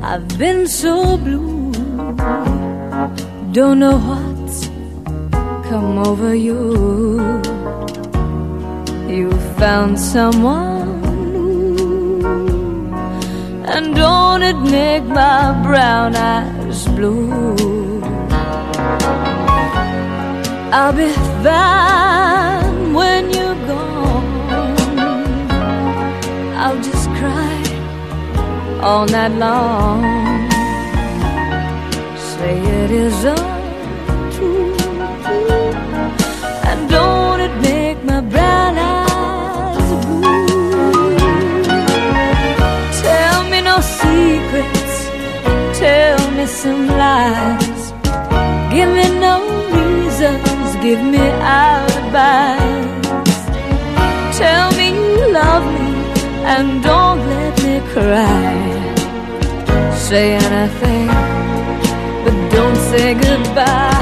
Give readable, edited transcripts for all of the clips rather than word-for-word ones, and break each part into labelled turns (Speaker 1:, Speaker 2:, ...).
Speaker 1: I've been so blue, don't know what's come over you. You found someone new, and don't it make my brown eyes blue? I'll be fine when you're gone. I'll just cry all night long. Say it is untrue, and don't it make my brown eyes blue? Tell me no secrets, tell me some lies. Give me no reasons, give me alibis. Tell me you love me and don't let me cry. Say anything, but don't say goodbye.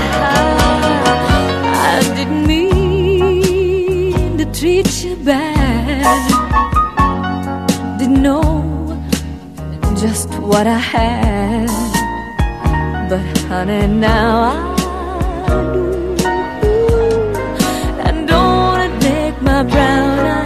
Speaker 1: I didn't mean to treat you bad. Didn't know just what I had, but honey, now I do. And don't it make my brown eyes